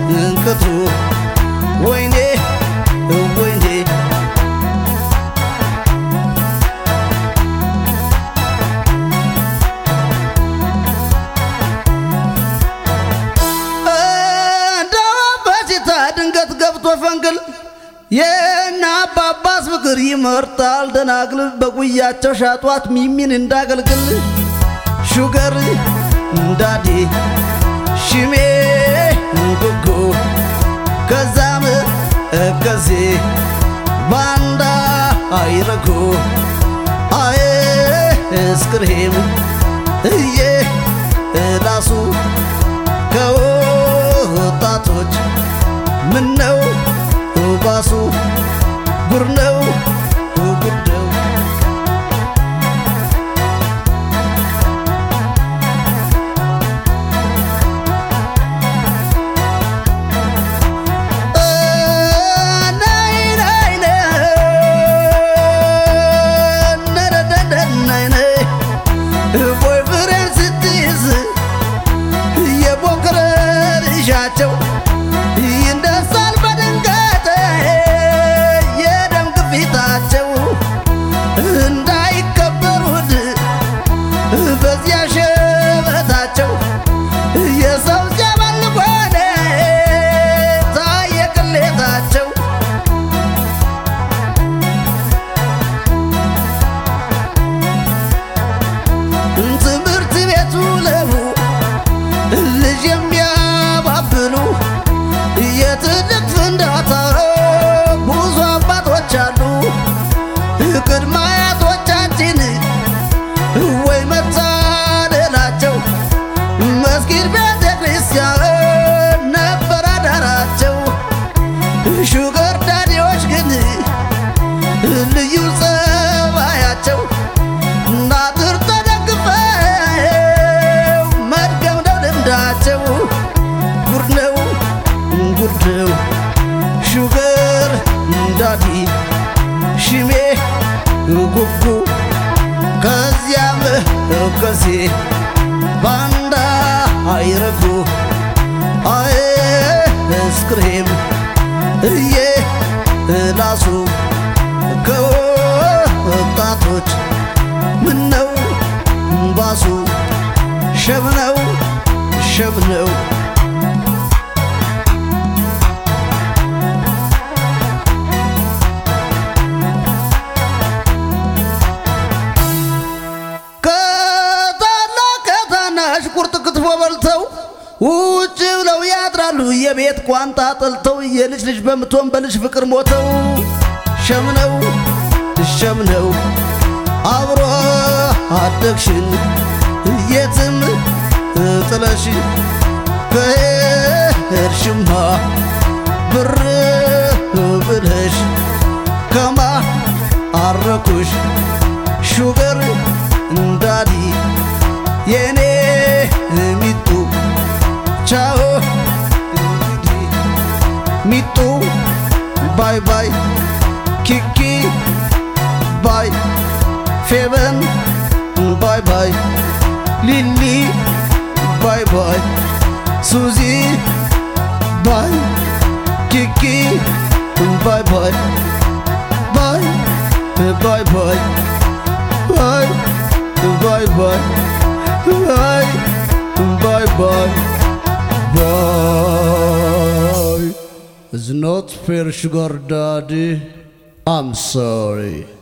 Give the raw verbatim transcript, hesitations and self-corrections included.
እንቅቱ ወይኔ ወይኔ ድንገት ገብቶ ፈንግል የናባባስ ፍቅር ይመርጣል ደናግል በጉያቸው ሻጧት ሚሚን እንዳገልግል ሹገር እንዳዲ ሽሜ ጉጉ ከዛም እከዜ ባንዳ አይረጉ አይ እስክሬም እየ ላሱ ከወጣቶች ምነው ባሱ ጉር ነው ጉደው ቦይ ፍሬን ስትይዝ የቦከረ ልጃቸው ይንደሳል በድንገት የደም ግፊታቸው እንዳይከበሩት በዚያ ሸበታቸው የሰው ጀበል ሆነ ታየ ቅሌታቸው ትምህርት ቤቱ ለቡ ልጅ የሚያባብሉ የትልቅ ፍንዳታ ብዙ አባቶች አሉ ቅድመ አያቶቻችን ወይ መታደላቸው መስጊድ ቤተ ክርስቲያን ነበር አዳራቸው ሹገር ዳዲዎች ግን ልዩ ጸባያቸው እናጥር ተደግፈው መድገም ነው ልምዳቸው ጉድ ነው ጉድ ነው ሹገር እንዳዲ ሽሜ ጉጉ ከዚያም ከሴ ባንዳ አይረጉ አይ እስክሬም እየ ላሱ ከወጣቶች ምነው ባሱ ሸብነው ሸብነው ቁርጥ ክትፎ በልተው ውጭ ብለው ያድራሉ የቤት ቋንጣ ጥልተው የልጅ ልጅ በምትሆን በልጅ ፍቅር ሞተው ሸምነው ሸምነው አብሮ አደግሽን የትም ጥለሽ ከሄድሽማ ብር ብለሽ ከማ አረኩሽ ሹገር እንዳዲ የኔ ሚጡ ቻው እንግዲህ ሚጡ ባይ ባይ ኪኪ ባይ ፌበን ባይ ባይ ሊሊ ባይ ባይ ሱዚ ባይ ኪኪ ባይ ባይ ባይ ባይ ባይ ባይ ባይ ባይ Bye, bye, bye, bye. It's not fair, sugar daddy. I'm sorry.